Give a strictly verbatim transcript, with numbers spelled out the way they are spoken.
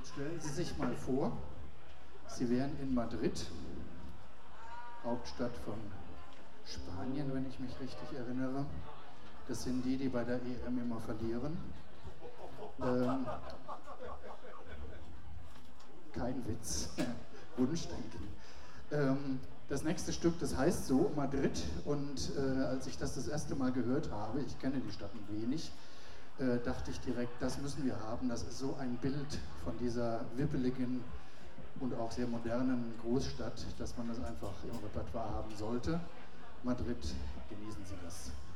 Jetzt stellen Sie sich mal vor, Sie wären in Madrid, Hauptstadt von Spanien, wenn ich mich richtig erinnere. Das sind die, die bei der E M immer verlieren. Ähm, kein Witz, Wunschdenken. Ähm, das nächste Stück, das heißt so, Madrid. Und äh, als ich das das erste Mal gehört habe, ich kenne die Stadt ein wenig, äh, dachte ich direkt, das müssen wir haben. Das ist so ein Bild von dieser wippeligen und auch sehr modernen Großstadt, dass man das einfach im Repertoire haben sollte. Madrid, genießen Sie das.